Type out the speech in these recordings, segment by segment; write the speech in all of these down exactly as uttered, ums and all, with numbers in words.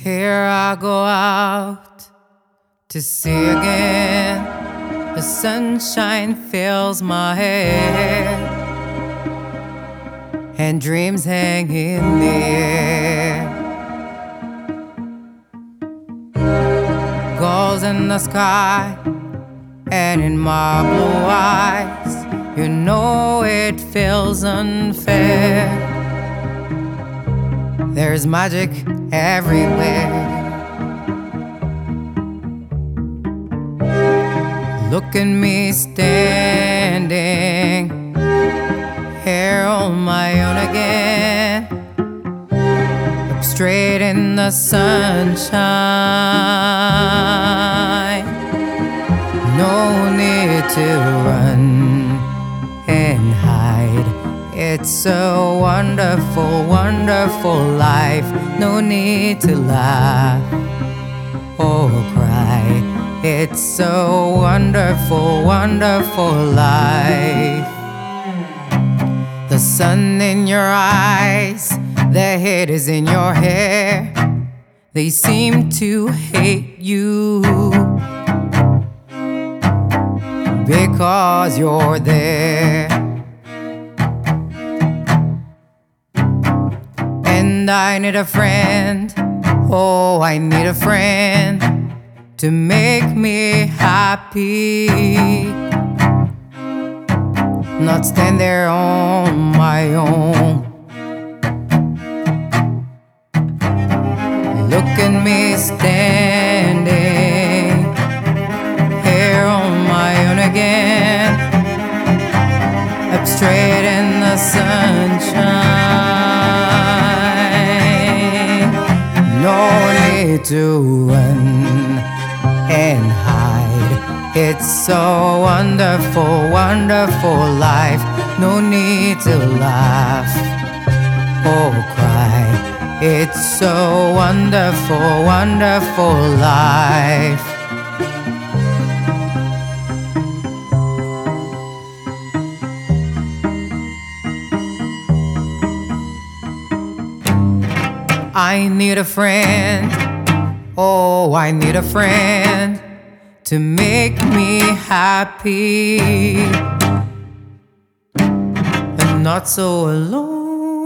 Here I go out to see again. The sunshine fills my head, and dreams hang in the air. Gulls in the sky and in my blue eyes, you know it feels unfair. There's magic everywhere. Look at me standing here on my own again, up straight in the sunshine. No need to run and hide. It's a wonderful, wonderful life. No need to laugh or cry. It's a wonderful, wonderful life. The sun in your eyes, the head is in your hair. They seem to hate you because you're there. And I need a friend, oh, I need a friend to make me happy, not stand there on my own. Look at me standing here on my own again, up straight in the sunshine. No need to run and hide. It's a wonderful, wonderful life. No need to laugh or cry. It's a wonderful, wonderful life. I need a friend, oh, I need a friend to make me happy and not so alone.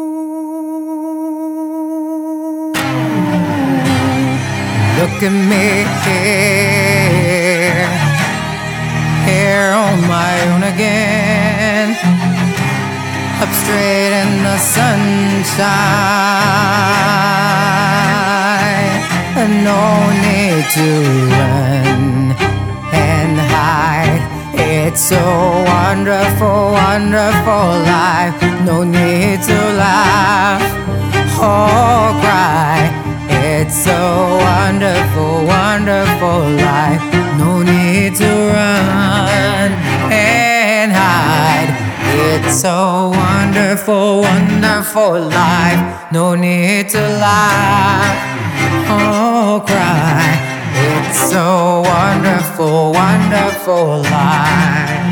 Look at me here, here on my own again, up straight in the sunshine. No need to run and hide. It's a wonderful, wonderful life. No need to laugh or cry. It's a wonderful, wonderful life. No need to run and hide. It's a wonderful, wonderful life. No need to laugh or cry. It's a wonderful, wonderful life.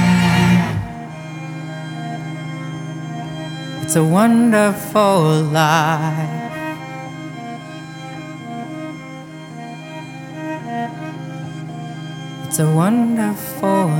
It's a wonderful life. It's a wonderful